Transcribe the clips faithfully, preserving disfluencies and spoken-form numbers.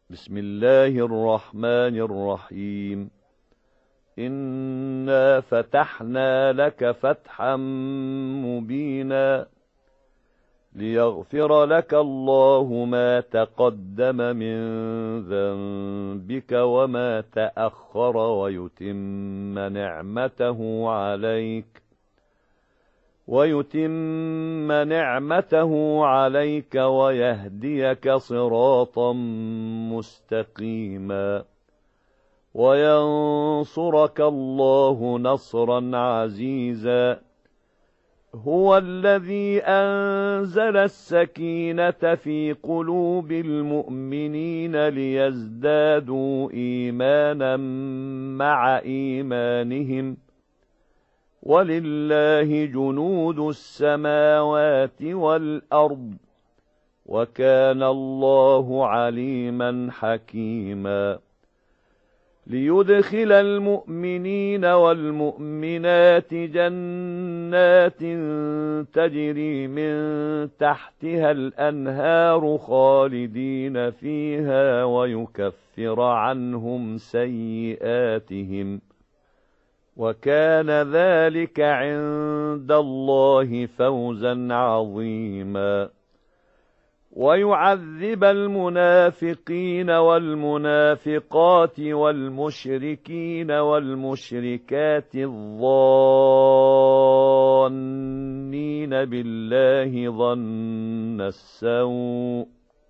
بسم الله الرحمن الرحيم. إنا فتحنا لك فتحا مبينا ليغفر لك الله ما تقدم من ذنبك وما تأخر ويتم نعمته عليك ويتم نعمته عليك ويهديك صراطا مستقيما وينصرك الله نصرا عزيزا. هو الذي أنزل السكينة في قلوب المؤمنين ليزدادوا إيمانا مع إيمانهم ولله جنود السماوات والأرض وكان الله عليما حكيما. ليدخل المؤمنين والمؤمنات جنات تجري من تحتها الأنهار خالدين فيها ويكفر عنهم سيئاتهم وكان ذلك عند الله فوزا عظيما. ويعذب المنافقين والمنافقات والمشركين والمشركات الظانين بالله ظن السوء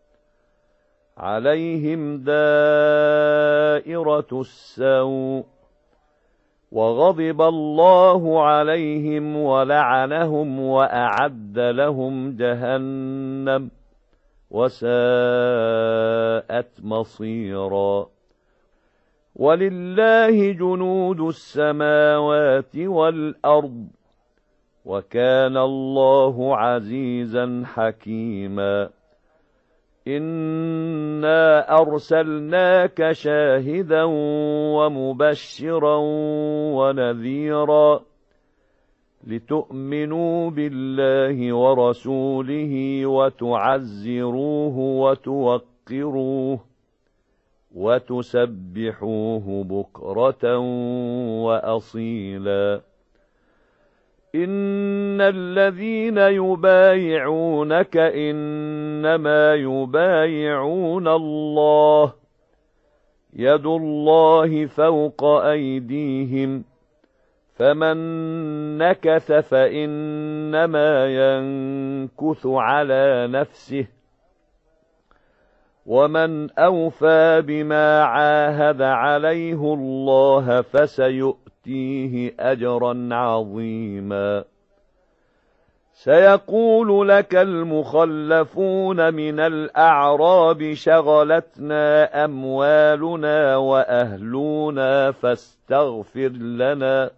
عليهم دائرة السوء وغضب الله عليهم ولعنهم وأعد لهم جهنم وساءت مصيرا. ولله جنود السماوات والأرض وكان الله عزيزا حكيما. إنا أرسلناك شاهدا ومبشرا ونذيرا لتؤمنوا بالله ورسوله وتعزروه وتوقروه وتسبحوه بكرة وأصيلا. إن الذين يبايعونك إنما يبايعون الله يد الله فوق أيديهم فمن نكث فإنما ينكث على نفسه ومن أوفى بما عاهد عليه الله فسيؤتيه أجرا عظيما. سيقول لك المخلفون من الأعراب شغلتنا أموالنا وأهلنا فاستغفر لنا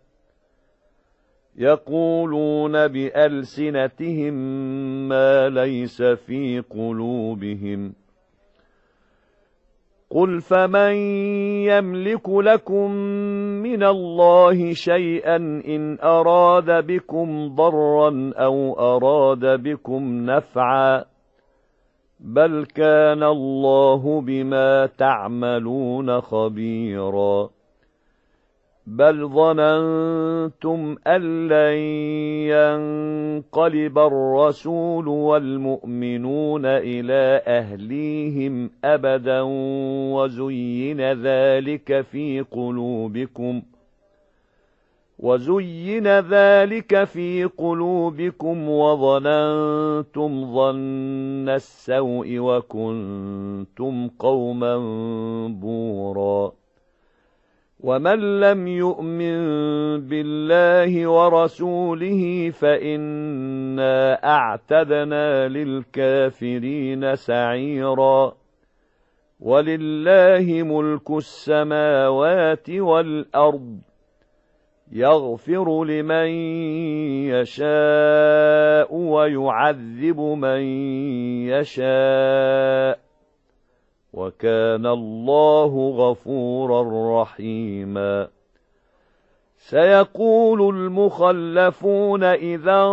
يقولون بألسنتهم ما ليس في قلوبهم قل فمن يملك لكم من الله شيئا إن أراد بكم ضرا أو أراد بكم نفعا بل كان الله بما تعملون خبيرا. بل ظننتم أن لن ينقلب الرسول والمؤمنون إلى أهليهم أبدا وزين ذلك في قلوبكم وزين ذلك في قلوبكم وظننتم ظن السوء وكنتم قوما بورا. ومن لم يؤمن بالله ورسوله فإنا أعتدنا للكافرين سعيرا. ولله ملك السماوات والأرض يغفر لمن يشاء ويعذب من يشاء وكان الله غفورا رحيما. سيقول المخلفون إذا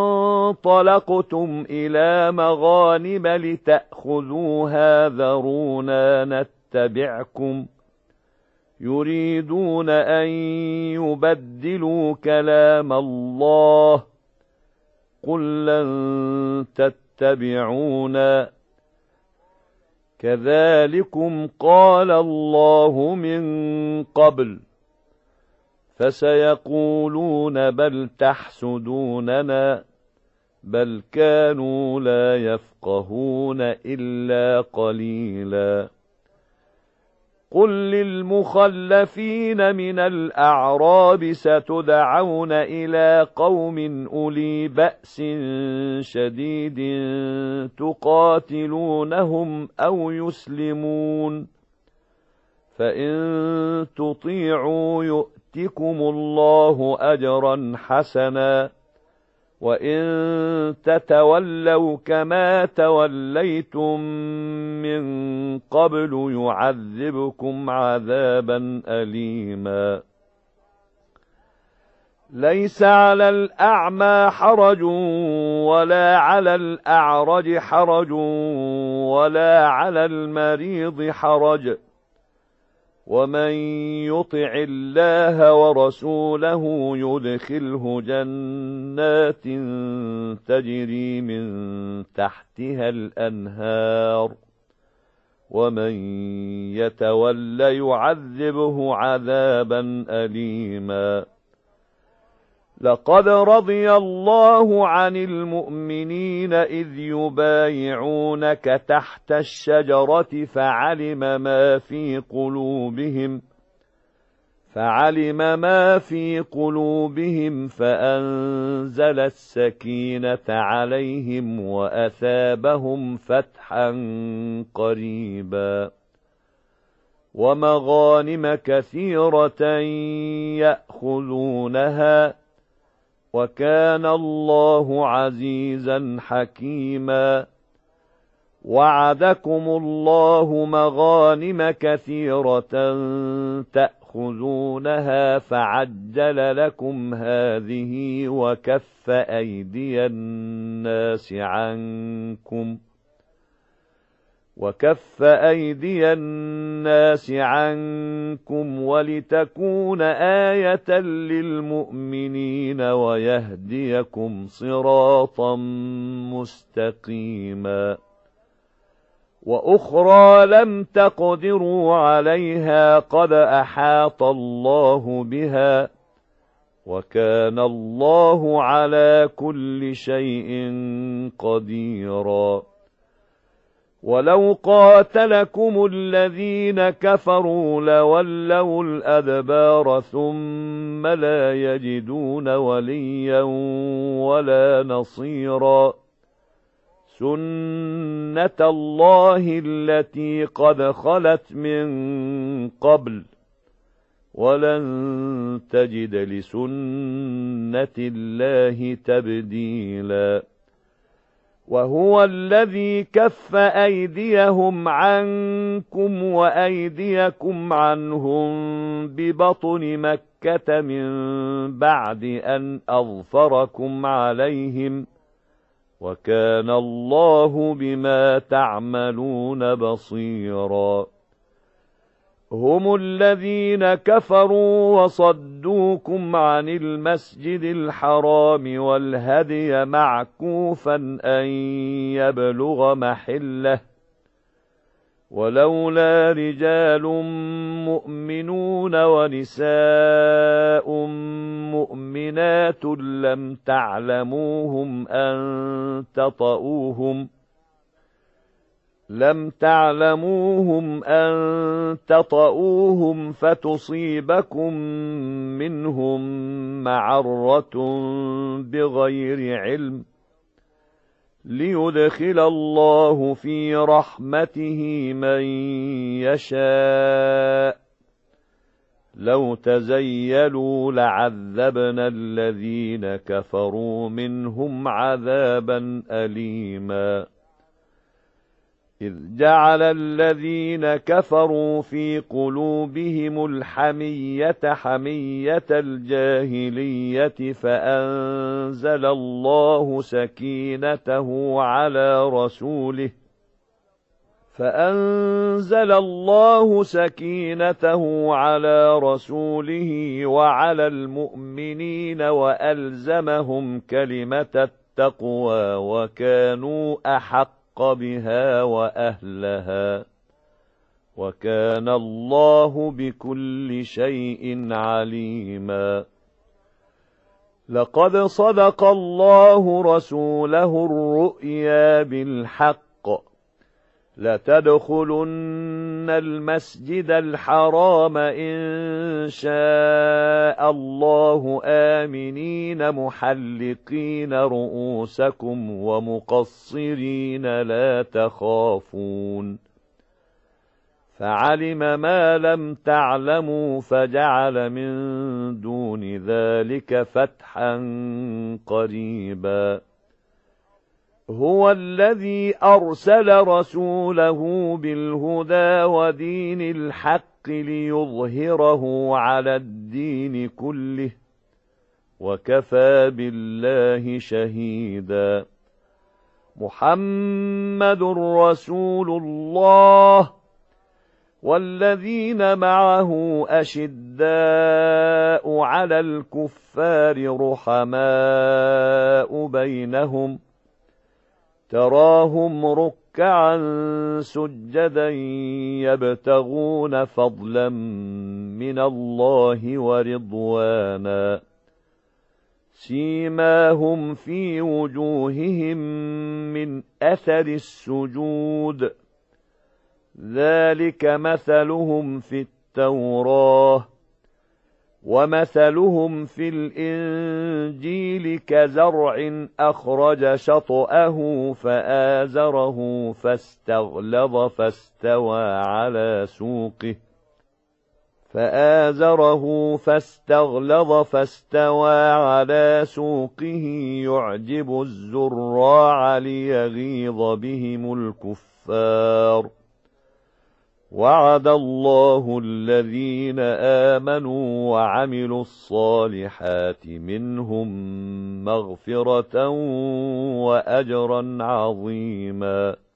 انطلقتم إلى مغانم لتأخذوها ذرونا نتبعكم يريدون أن يبدلوا كلام الله قل لن تتبعونا كذلكم قال الله من قبل فسيقولون بل تحسدوننا بل كانوا لا يفقهون إلا قليلا قل للمخلفين من الأعراب ستدعون إلى قوم أولي بأس شديد تقاتلونهم أو يسلمون فإن تطيعوا يؤتكم الله أجرا حسنا وإن تتولوا كما توليتم من قبل يعذبكم عذابا أليما ليس على الأعمى حرج ولا على الأعرج حرج ولا على المريض حرج ومن يطع الله ورسوله يدخله جنات تجري من تحتها الأنهار ومن يتول يعذبه عذابا أليما لقد رضي الله عن المؤمنين إذ يبايعونك تحت الشجرة فعلم ما في قلوبهم فعلم ما في قلوبهم فأنزل السكينة عليهم وأثابهم فتحا قريبا ومغانم كثيرة يأخذونها وكان الله عزيزا حكيما وعدكم الله مغانم كثيرة تأخذونها فعجل لكم هذه وكف أيدي الناس عنكم وكف أيدي الناس عنكم ولتكون آية للمؤمنين ويهديكم صراطا مستقيما وأخرى لم تقدروا عليها قد أحاط الله بها وكان الله على كل شيء قديرا ولو قاتلكم الذين كفروا لولوا الأدبار ثم لا يجدون وليا ولا نصيرا سنة الله التي قد خلت من قبل ولن تجد لسنة الله تبديلا وهو الذي كف أيديهم عنكم وأيديكم عنهم ببطن مكة من بعد أن أظفركم عليهم وكان الله بما تعملون بصيرا هم الذين كفروا وصدوكم عن المسجد الحرام والهدي معكوفا أن يبلغ محله ولولا رجال مؤمنون ونساء مؤمنات لم تعلموهم أن تطؤوهم لم تعلموهم أن تطؤوهم فتصيبكم منهم معرة بغير علم ليدخل الله في رحمته من يشاء لو تزيلوا لعذبنا الذين كفروا منهم عذابا أليما إذ جعل الذين كفروا في قلوبهم الحمية حمية الجاهلية فأنزل الله سكينته على رسوله فأنزل الله سكينته على رسوله وعلى المؤمنين وألزمهم كلمة التقوى وكانوا أحق بها وأهلها وكان الله بكل شيء عليما. لقد صدق الله رسوله الرؤيا بالحق لتدخلن المسجد الحرام إن شاء الله آمنين محلقين رؤوسكم ومقصرين لا تخافون فعلم ما لم تعلموا فجعل من دون ذلك فتحا قريبا. هو الذي أرسل رسوله بالهدى ودين الحق ليظهره على الدين كله وكفى بالله شهيدا. محمد رسول الله والذين معه أشداء على الكفار رحماء بينهم تراهم ركعا سجدا يبتغون فضلا من الله ورضوانا سيماهم في وجوههم من أثر السجود ذلك مثلهم في التوراة ومثلهم في الإنجيل كزرع أخرج شطأه فآزره فاستغلظ فاستوى على سوقه فآزره فاستغلظ فاستوى على سوقه يعجب الزراع ليغيظ بهم الكفار. وعد الله الذين آمنوا وعملوا الصالحات منهم مغفرة وأجرا عظيما.